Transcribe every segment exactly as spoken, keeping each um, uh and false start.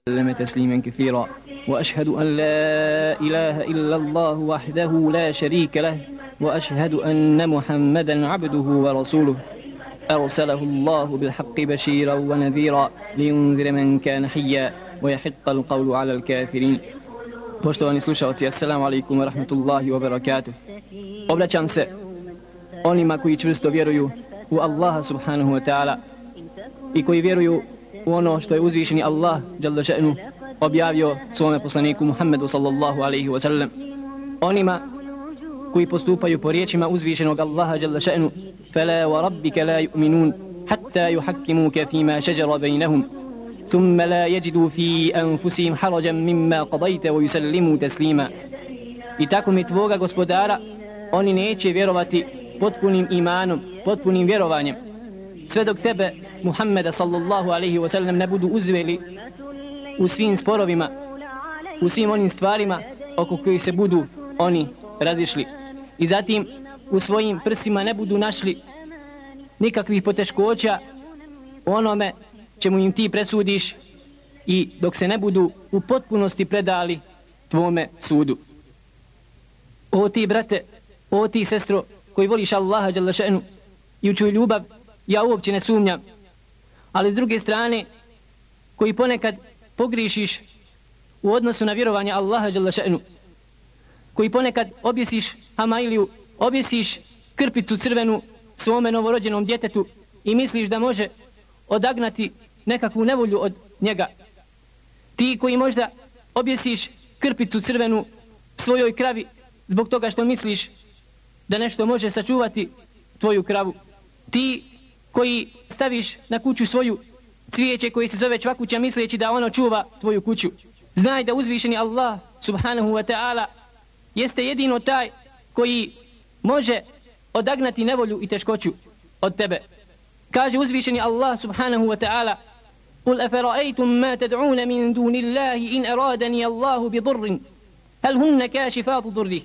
وسلم تسليما كثيرا وأشهد أن لا إله إلا الله وحده لا شريك له وأشهد أن محمدا عبده ورسوله أرسله الله بالحق بشيرا ونذيرا لينذر من كان حيا ويحق القول على الكافرين. Poštovani slušalci, assalamu alaikum wa rahmatullahi wa barakatuh. Obraćam se onima koji čvrsto vjeruju u Allaha subhanahu wa ta'ala i koji vjeruju u ono što je uzvišeni Allah dželle še'nu objavio svome poslaniku Muhammedu sallallahu alaihi wa sallam. Onima koji postupaju po riječima uzvišenog Allaha dželle še'nu فلا وربك لا يؤمنون حتى يحكموك فيما شجر بينهم ثم لا يجدوا في أنفسهم حرجا مما قضيت ويسلموا تسليما. I tako mi tvoga gospodara, oni neće vjerovati potpunim imanom, potpunim vjerovanjem, sve dok tebe, Muhammeda sallallahu alaihi wa sallam, ne budu uzveli u svim sporovima, u svim onim stvarima oko kojih se budu oni razišli. I zatim u svojim prsima ne budu našli nikakvih poteškoća u onome čemu im ti presudiš i dok se ne budu u potpunosti predali tvome sudu. O ti brate, o ti sestro koji voliš Allaha dželle še'nu i u čuju ljubav ja uopće ne sumnjam, ali s druge strane koji ponekad pogrišiš u odnosu na vjerovanje Allaha dželle še'nu, koji ponekad objesiš hamailiju, objesiš krpicu crvenu svome novorođenom djetetu i misliš da može odagnati nekakvu nevolju od njega. Ti koji možda objesiš krpicu crvenu svojoj kravi zbog toga što misliš da nešto može sačuvati tvoju kravu. Ti koji staviš na kuću svoju cvijeće koji se zove čvakuća misleći da ono čuva tvoju kuću. Znaj da uzvišeni Allah subhanahu wa ta'ala jeste jedino taj koji može odagnati nevolju i teškoću od tebe. Kaže uzvišeni Allah subhanahu wa ta'ala: قُلْ أَفَرَأَيْتُمْ مَا تَدْعُونَ مِنْ دُونِ اللَّهِ إِنْ أَرَادَنِيَ اللَّهُ بِضُرٍّ هَلْ هُنَّ كَاشِفَاتُ ضُرِّهِ.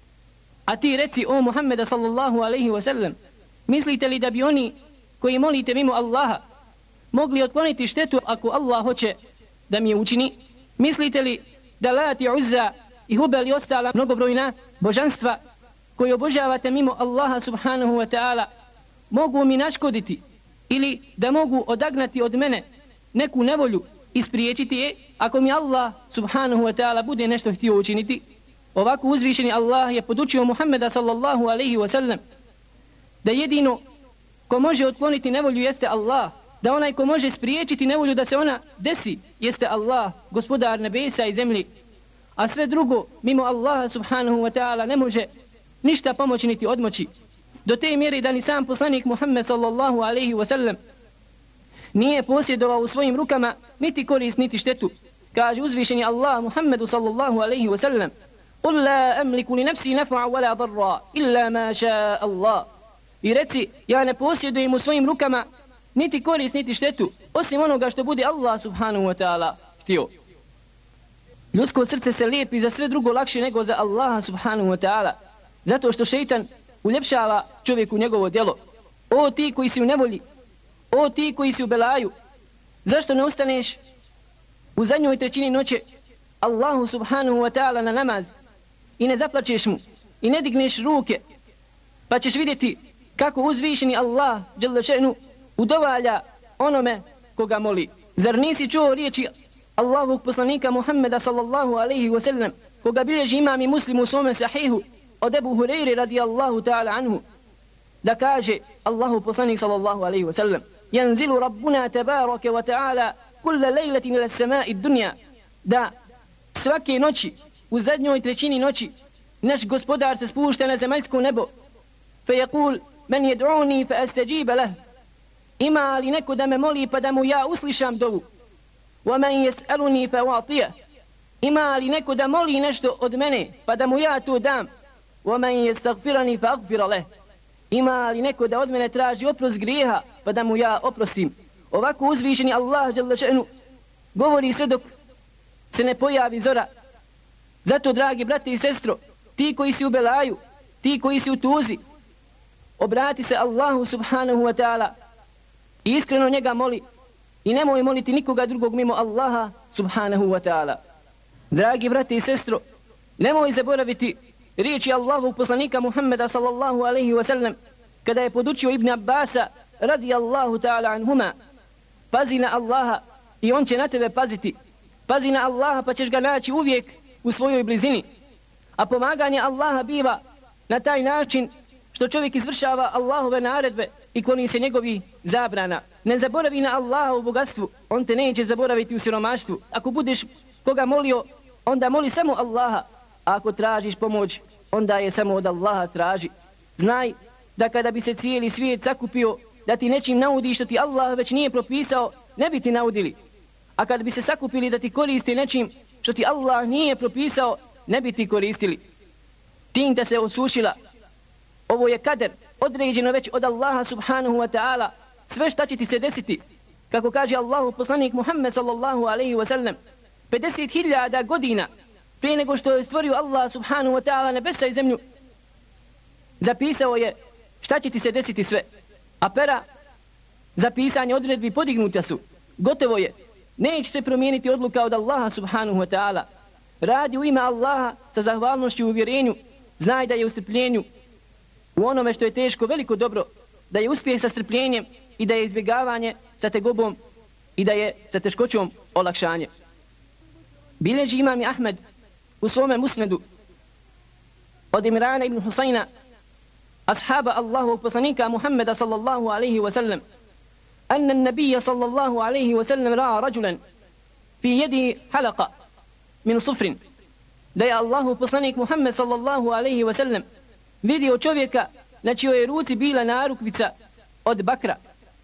A ti reci, o Muhammeda sallallahu alaihi wa sallam, mislite li da bi oni koji molite mimo Allaha mogli otkloniti štetu ako Allah hoće da mi je učini? Mislite li da Lat i Uzza i Hubel i ostala mnogobrojna božanstva koji obožavate mimo Allaha subhanahu wa ta'ala mogu mi naškoditi ili da mogu odagnati od mene neku nevolju i spriječiti je ako mi Allah subhanahu wa ta'ala bude nešto htio učiniti? Ovako uzvišeni Allah je podučio Muhammeda sallallahu alaihi wa sallam da jedino ko može otkloniti nevolju jeste Allah, da onaj ko može spriječiti nevolju da se ona desi jeste Allah, gospodar nebesa i zemlji, a sve drugo mimo Allaha subhanahu wa ta'ala ne može ništa pomoći niti odmoći. Do te mjere da ni sam poslanik Muhammed sallallahu alaihi wa sallam nije posjedovao u svojim rukama niti korist niti štetu. Kaže uzvišeni Allah Muhammedu sallallahu alaihi wa sallam: قُلْ لَا أَمْلِكُ لِنَفْسِي نَفْعًا وَلَا ضَرًّا إِلَّا مَا شَاءَ اللَّهُ. I reci, ja ne posjedujem u svojim rukama niti korist niti štetu osim onoga što bude Allah subhanahu wa ta'ala htio. Ljudsko srce se lijepi za sve drugo lakše nego za Allaha subhanahu wa ta'ala, zato što šeitan uljepšava čovjeku njegovo djelo. O ti koji si u nevolji, o ti koji si u belaju, zašto ne ustaneš u zadnjoj trećini noće Allahu subhanahu wa ta'ala na namaz i ne zaplačeš mu i ne digneš ruke, pa ćeš vidjeti kako uzvišeni Allah dželle še'nu udovalja onome koga moli. Zar nisi čuo riječi Allahovog poslanika Muhammeda sallallahu alaihi wa sallam koga bilježi imam i Muslim u svome sahihu od Ebu Hureyre radijallahu ta'ala anhu, da kaže Allahu poslanik sallallahu alaihi wa sallam: ينزل ربنا تبارك وتعالى كل ليلة إلى السماء الدنيا. Da svake noći, u zadnjoj trećini noći, naš gospodar se spušta na zemaljsko nebo. فيقول من يدعوني فأستجيب له. Ima li neko da me moli pa da mu ja uslišam dovu? ومن يسألني فأعطيه. Ima li neko da moli nešto od mene pa da mu ja to dam? ومن يستغفرني فأغفر له. Ima li neko da od mene traži oprost grijeha pa da mu ja oprostim? Ovako uzvišeni Allah dželle še'nu govori sve dok se ne pojavi zora. Zato, dragi brate i sestro, ti koji si u belaju, ti koji si u tuzi, obrati se Allahu subhanahu wa ta'ala i iskreno njega moli i nemoj moliti nikoga drugog mimo Allaha subhanahu wa ta'ala. Dragi brate i sestro, nemoj zaboraviti riječi Allahovog poslanika Muhammeda sallallahu alaihi wa sallam kada je podučio Ibn Abbasa radijallahu ta'ala anhuma: pazi na Allaha i on će na tebe paziti. Pazi na Allaha pa ćeš ga naći uvijek u svojoj blizini. A pomaganje Allaha biva na taj način što čovjek izvršava Allahove naredbe i kloni se njegovi zabrana. Ne zaboravi na Allaha u bogatstvu, on te neće zaboraviti u siromaštvu. Ako budeš koga molio, onda moli samo Allaha, a ako tražiš pomoć, onda je samo od Allaha traži. Znaj da kada bi se cijeli svijet sakupio da ti nečim naudi što ti Allah već nije propisao, ne bi ti naudili. A kad bi se sakupili da ti koristi nečim što ti Allah nije propisao, ne bi ti koristili. Tinta se osušila. Ovo je kader, određeno već od Allaha subhanahu wa ta'ala. Sve šta će ti se desiti, kako kaže Allahu poslanik Muhammed sallallahu alaihi wa sallam, pedeset hiljada godina prije nego što je stvorio Allah subhanahu wa ta'ala nebesa i zemlju, zapisao je šta će ti se desiti sve. A pera za pisanje odredbi podignuta su. Gotovo je. Neće se promijeniti odluka od Allaha subhanahu wa ta'ala. Radi u ime Allaha sa zahvalnošću i uvjerenju. Znaj da je u strpljenju, u onome što je teško, veliko dobro, da je uspjeh sa strpljenjem i da je izbjegavanje sa tegobom i da je sa teškoćom olakšanje. Bileži imam Ahmed u svome musnedu od Imrana ibn Husayna, ashaba Allahovog poslanika Muhammeda sallallahu alaihi wa sallam, أن النبي صلى الله عليه وسلم رأى رجلا في يده حلقة من صفر. Da je Allahu poslanik Muhammed sallallahu alaihi wa sallam vidio čovjeka na čijoj ruci bila narukvica od bakra.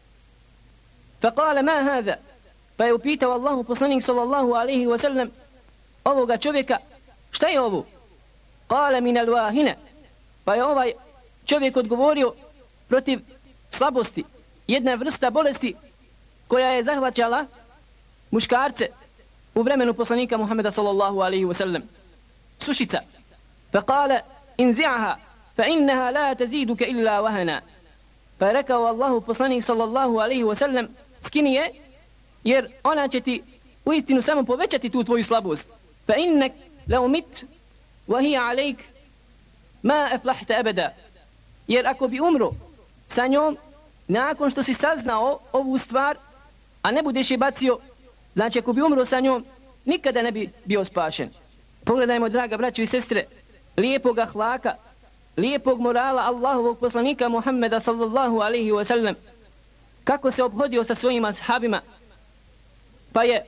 فقال ما هذا, pa je upitao Allahu poslanik sallallahu alaihi wa sallam ovoga čovjeka: šta je ovo? قال من الواهنة, pa je ovaj čovjek odgovorio: protiv slabosti, jedna vrsta bolesti koja je zahvaćala muškarce u vremenu poslanika Muhammeda sallallahu alaihi wa sallam. Sušica. فقال انزعها فإنها لا تزيدك إلا وهنا. Pa je rekao Allahu poslanik sallallahu alaihi wa sallam: skini je, jer ona će ti uistinu samo povećati tu tvoju slabost. فإنك لو مت وهي عليك ما أفلحت أبدا. Jer ako bi umro sa njom nakon što si saznao ovu stvar, a ne budeš je bacio, znači ako bi umro sa njom, nikada ne bi bio spašen. Pogledajmo, draga braćo i sestre, lijepog ahlaka, lijepog morala Allahovog poslanika Muhammeda sallallahu alaihi wa sallam, kako se obhodio sa svojim ashabima, pa je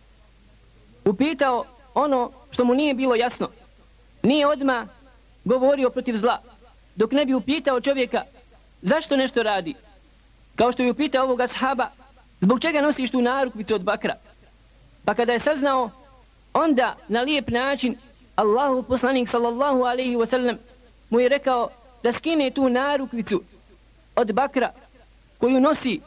upitao ono što mu nije bilo jasno. Nije odmah govorio protiv zla, dok ne bi upitao čovjeka zašto nešto radi. Kao što je upitao ovoga ashaba: zbog čega nosiš tu narukvicu od bakra? Pa kada je saznao, onda na lijep način Allahu poslanik sallallahu alaihi wa sallam mu je rekao da skine tu narukvicu od bakra koju nosi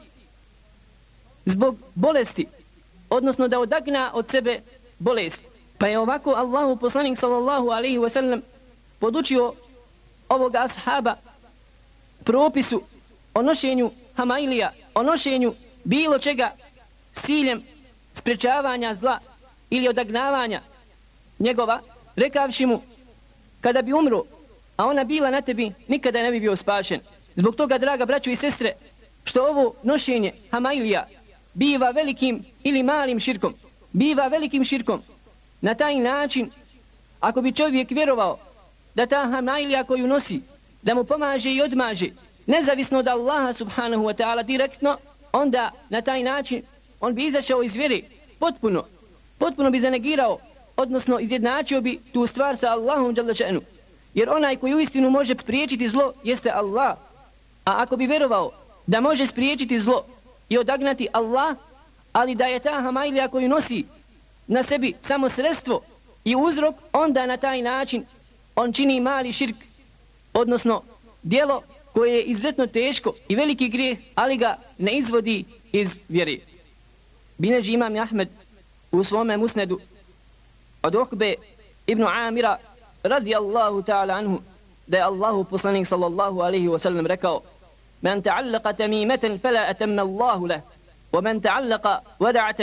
zbog bolesti, odnosno da odagna od sebe bolest. Pa je ovako Allahu poslanik sallallahu alaihi wa sallam podučio ovoga ashaba propisu o nošenju hamailija, o nošenju bilo čega s ciljem sprečavanja zla ili odagnavanja njegova, rekavši mu: kada bi umro, a ona bila na tebi, nikada ne bi bio spašen. Zbog toga, draga braćo i sestre, što ovo nošenje hamailija biva velikim ili malim širkom, biva velikim širkom. Na taj način, ako bi čovjek vjerovao da ta hamailija koju nosi, da mu pomaže i odmaže, nezavisno od Allaha subhanahu wa ta'ala direktno, onda na taj način on bi izašao iz vjere potpuno, potpuno bi zanegirao, odnosno izjednačio bi tu stvar sa Allahom dželle še'nu. Jer onaj koji uistinu može spriječiti zlo jeste Allah. A ako bi vjerovao da može spriječiti zlo i odagnati Allah, ali da je ta hamailija koju nosi na sebi samo sredstvo i uzrok, onda na taj način on čini mali širk, odnosno djelo koje je izuzetno teško i veliki grijeh, ali ga ne izvodi iz vjere. Bileži imam Ahmed u svome musnedu od Ukbe ibn Amira radijallahu ta'ala anhu da je Allahu poslanik sallallahu alaihi wa sallam rekao: men ta'allaqa tamimatan fala atamma Allahu lah, wa men ta'allaqa wada'atan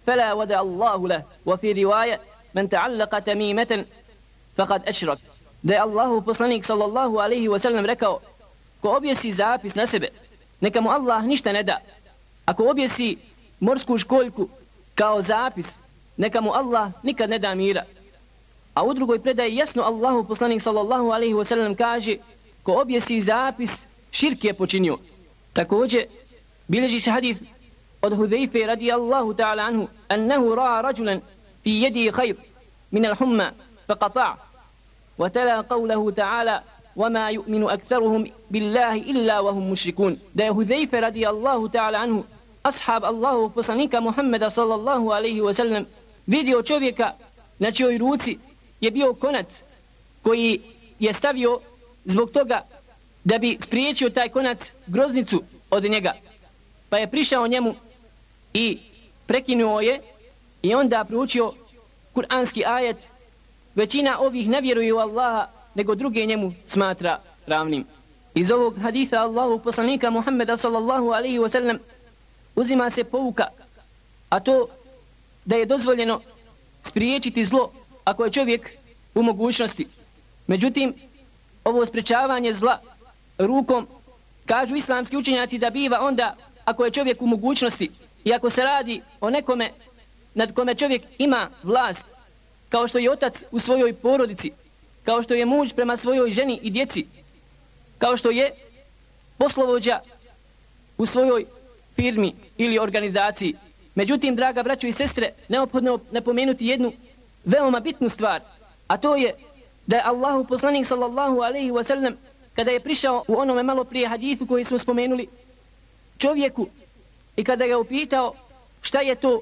فلا ودع الله له وفي رواية من تعلق تميمة فقد أشرك. Da je Allahu poslanik sallallahu alaihi wa sallam rekao, ko objesi zapis na sebe, neka mu Allah ništa ne da. Ako objesi morsku školjku kao zapis, neka mu Allah nikad ne da mira. A u drugoj predaji jasno Allahu poslanik sallallahu alaihi wa sallam kaže, ko objesi zapis, širk je počinio. Također, bilježi se hadith od Hudejfe radijallahu ta'ala anhu, annahu ra'a rajulan fi yedi khayr min al-humma faqata' wa tala qawlahu ta'ala وما يؤمن أكثرهم بالله إلا وهم مشركون. Da je Hudejfe radijallahu ta'ala anhu, ashab Allahu poslanika Muhammeda sallallahu alaihi wa sallam, vidio čovjeka na čijoj ruci je bio konac koji je stavio zbog toga da bi spriječio taj konac groznicu od njega. Pa je prišao njemu i prekinuo je i onda proučio kuranski ajet. Većina ovih ne vjeruje u Allaha, nego druge njemu smatra ravnim. Iz ovog haditha Allahu poslanika Muhammeda sallallahu alaihi wa sallam uzima se pouka, a to da je dozvoljeno spriječiti zlo ako je čovjek u mogućnosti. Međutim, ovo sprečavanje zla rukom, kažu islamski učenjaci, da biva onda ako je čovjek u mogućnosti i ako se radi o nekome nad kome čovjek ima vlast, kao što je otac u svojoj porodici, kao što je muž prema svojoj ženi i djeci, kao što je poslovođa u svojoj firmi ili organizaciji. Međutim, draga braćo i sestre, neophodno napomenuti jednu veoma bitnu stvar, a to je da je Allahu poslanik sallallahu alaihi wa sallam, kada je prišao u onome malo prije hadithu koji smo spomenuli čovjeku i kada ga upitao šta je to,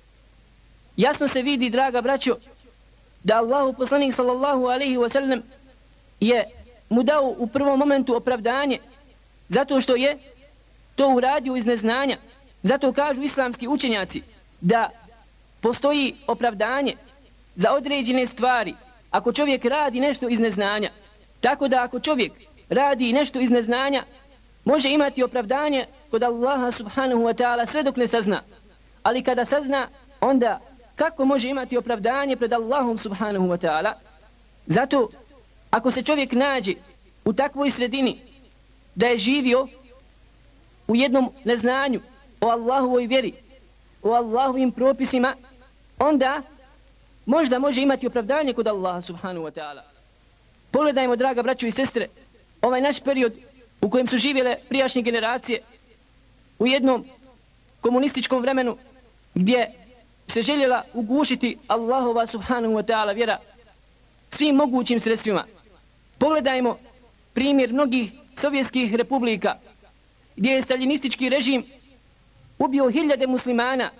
jasno se vidi, draga braćo, da Allahu poslanik sallallahu alaihi wa sallam je mu dao u prvom momentu opravdanje zato što je to uradio iz neznanja. Zato kažu islamski učenjaci da postoji opravdanje za određene stvari ako čovjek radi nešto iz neznanja. Tako da ako čovjek radi nešto iz neznanja, može imati opravdanje kod Allaha subhanahu wa ta'ala sve dok ne sazna. Ali kada sazna, onda kako može imati opravdanje pred Allahom subhanahu wa ta'ala? Zato ako se čovjek nađe u takvoj sredini da je živio u jednom neznanju o Allahovoj vjeri, o Allahovim propisima, onda možda može imati opravdanje kod Allaha subhanahu wa ta'ala. Pogledajmo, draga braćo i sestre, ovaj naš period u kojem su živjele prijašnje generacije u jednom komunističkom vremenu gdje se željela ugušiti Allahova subhanahu wa ta'ala vjera svim mogućim sredstvima. Pogledajmo primjer mnogih sovjetskih republika gdje je staljinistički režim ubio hiljade muslimana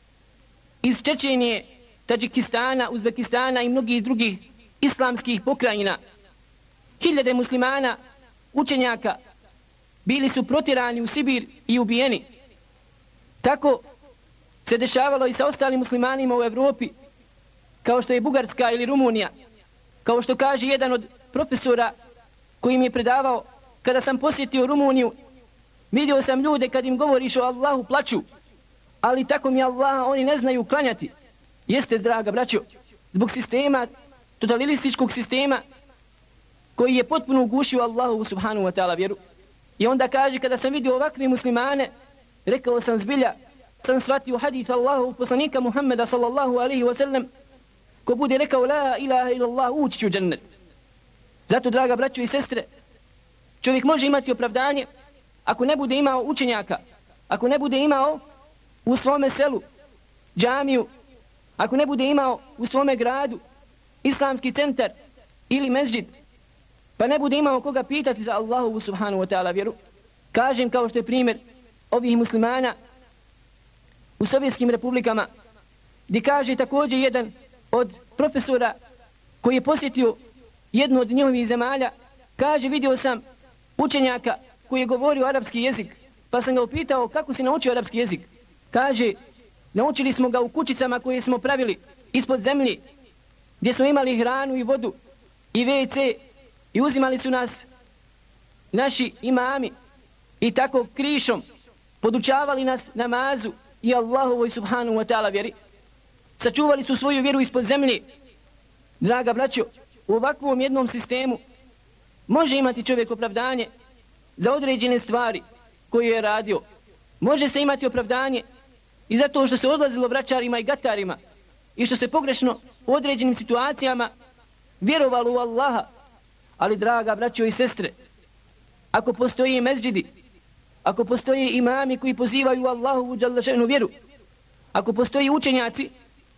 iz Čečenije, Tadžikistana, Uzbekistana i mnogih drugih islamskih pokrajina. Hiljade muslimana, učenjaka, bili su protjerani u Sibir i ubijeni. Tako se dešavalo i sa ostalim muslimanima u Evropi, kao što je Bugarska ili Rumunija. Kao što kaže jedan od profesora koji mi je predavao, kada sam posjetio Rumuniju, vidio sam ljude kad im govoriš o Allahu plaču, ali tako mi Allah, oni ne znaju klanjati. Jeste, draga braćo, zbog sistema, totalističkog sistema koji je potpuno ugušio Allahu subhanahu wa ta'ala vjeru. I onda kaže, kada sam vidio ovakve muslimane, rekao sam zbilja, sam shvatio hadith Allahu poslanika Muhammeda sallallahu alaihi wa sallam, ko bude rekao la ilaha illallah, ući ću u džennet. Zato, draga braćo i sestre, čovjek može imati opravdanje ako ne bude imao učenjaka, ako ne bude imao u svome selu džamiju, ako ne bude imao u svome gradu islamski centar ili mezđid, pa ne bude imao koga pitati za Allahovu subhanahu wa ta'ala vjeru. Kažem, kao što je primjer ovih muslimana u sovjetskim republikama, gdje kaže također jedan od profesora koji je posjetio jednu od njihovih zemalja, kaže, vidio sam učenjaka koji je govorio arapski jezik, pa sam ga upitao kako si naučio arapski jezik. Kaže, naučili smo ga u kućicama koje smo pravili ispod zemlje, gdje smo imali hranu i vodu i ve ce i uzimali su nas naši imami i tako krišom podučavali nas namazu i Allahovoj subhanahu wa ta'ala vjeri. sačuvali su svoju vjeru ispod zemlje. Draga braćo, u ovakvom jednom sistemu može imati čovjek opravdanje za određene stvari koje je radio. Može se imati opravdanje i zato što se odlazilo vračarima i gatarima i što se pogrešno u određenim situacijama vjerovalo u Allaha. Ali draga braćo i sestre, ako postoji mezđidi, ako postoji imami koji pozivaju Allahovu dželle še'nu vjeru, ako postoji učenjaci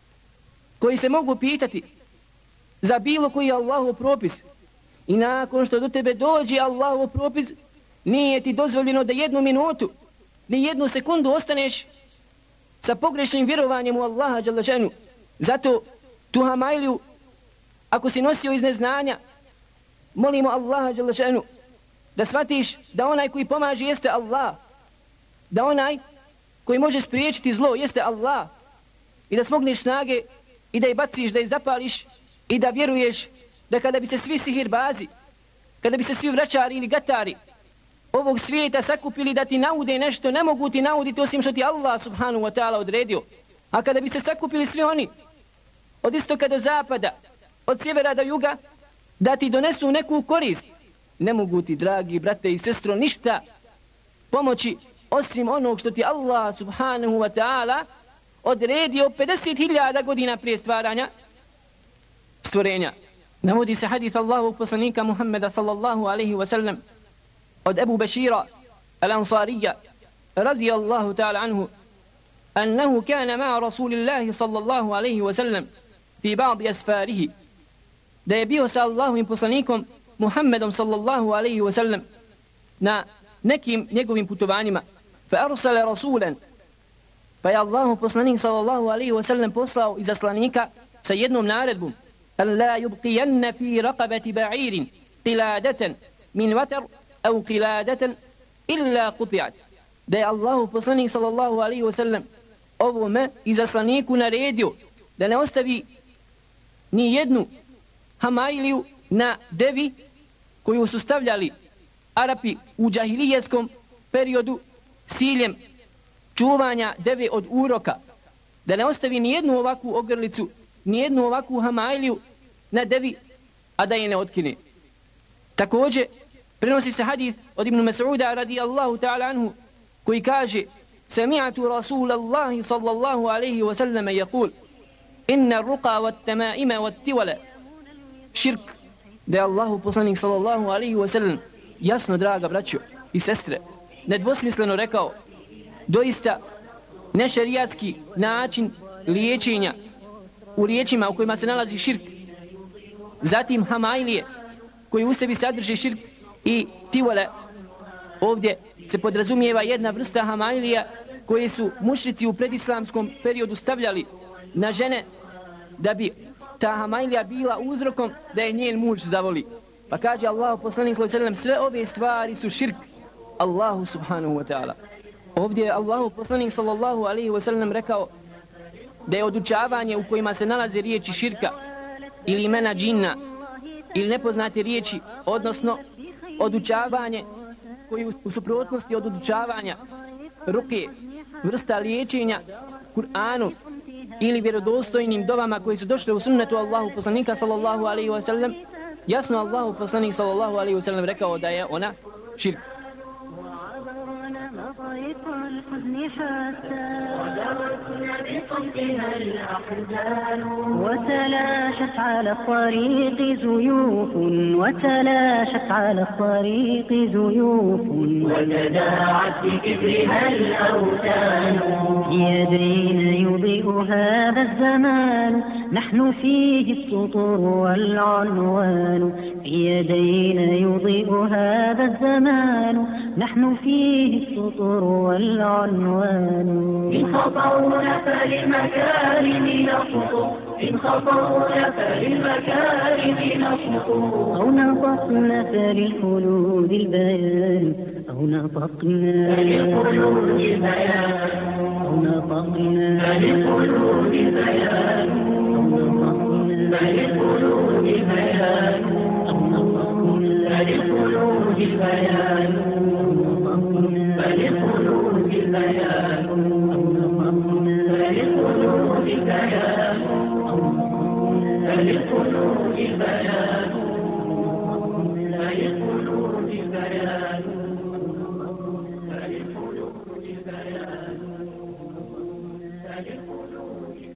koji se mogu pitati za bilo koji Allahov propis i nakon što do tebe dođe Allahov propis, nije ti dozvoljeno da jednu minutu, ni jednu sekundu ostaneš sa pogrešnim vjerovanjem u Allaha dželle še'nu. Zato tu hamajliju, ako si nosio iz neznanja, molimo Allaha dželle še'nu da shvatiš da onaj koji pomaže jeste Allah, da onaj koji može spriječiti zlo jeste Allah i da smogneš snage i da je baciš, da je zapališ i da vjeruješ da kada bi se svi sihirbazi, kada bi se svi vračari ili gatari ovog svijeta sakupili da ti naude nešto, ne mogu ti nauditi osim što ti Allah subhanahu wa ta'ala odredio. A kada bi se sakupili svi oni od istoka do zapada, od sjevera do juga, da ti donesu neku korist, ne mogu ti, dragi brate i sestro, ništa pomoći osim onog što ti Allah subhanahu wa ta'ala odredio pedeset hiljada godina prije stvaranja stvorenja. Navodi se hadith Allahovog poslanika Muhammeda sallallahu alaihi wa sallam od Ebu Bešira al-Ansarija radijallahu ta'ala anhu أنه كان مع رسول الله صلى الله عليه وسلم في بعض أسفاره da je bio sa Allahovim poslanikom Muhammedom sallallahu alaihi wa sallam na nekim njegovim putovanjima. Fa arsala rasulan, pa je Allahov poslanik sallallahu alaihi wa sallam poslao izaslanika sa jednom naredbom: an la yubqiyanna fi raqabati ba'irin qiladatan min watar aw qiladatan illa quti'at. Da je Allahov poslanik sallallahu alaihi wa sallam ovome izaslaniku naredio da ne ostavi ni jednu hamajliju na devi koju su stavljali Arapi u džahilijeskom periodu s ciljem čuvanja deve od uroka, da ne ostavi ni jednu ovakvu ogrlicu, ni jednu ovakvu hamajliju na devi, a da je ne otkine. Također prenosi se hadith od Ibn Mas'uda radijallahu ta'ala anhu koji kaže: sami'atu Rasulallahi sallallahu alaihi wa sallam yaqul inna ruqa wat tamaima wat tiwala širk. Da je Allahu poslanik sallallahu alaihi wa sallam jasno, draga braćo i sestre, nedvosmisleno rekao: doista nešerijatski način liječenja u riječima u kojima se nalazi širk, zatim hamajlije koji u sebi sadrži širk i tiwala. Ovdje se podrazumijeva jedna vrsta hamajlija koje su mušrici u predislamskom periodu stavljali na žene da bi ta hamajlija bila uzrokom da je njen muž zavoli. Pa kaže Allahu poslanik sallallahu alejhi ve sellem: sve ove stvari su širk Allahu subhanahu wa ta'ala. Ovdje je Allahu poslanik sallallahu alejhi ve sellem rekao da je odučavanje u kojima se nalaze riječi širka ili imena džinna ili nepoznate riječi, odnosno odučavanje koji u suprotnosti od odučavanja ruke, vrsta liječenja Kur'anu ili vjerodostojnim dovama koji su došli u sunnetu Allahu poslanika sallallahu alaihi wa sallam, jasno Allahu poslanik sallallahu alaihi wa sallam rekao da je ona širk. وتلاشت على الطريق زيوف وتلاشت على الطريق زيوف وتداعت بكبرها الأوثان يدين يضيء هذا الزمان نحن فيه السطور والعنوان يدين يضيء هذا الزمان نحن فيه السطور والعنوان إن خطونا فللمكارم نخطو إن خطونا فللمكارم نخطو أو نطقنا فللخلود البيان أو نطقنا فللخلود البيان أو نطقنا فللخلود البيان أو نطقنا فللخلود البيان أو نطقنا فللخلود البيان فللخلود البيان فللخلود البيان للفنون البيان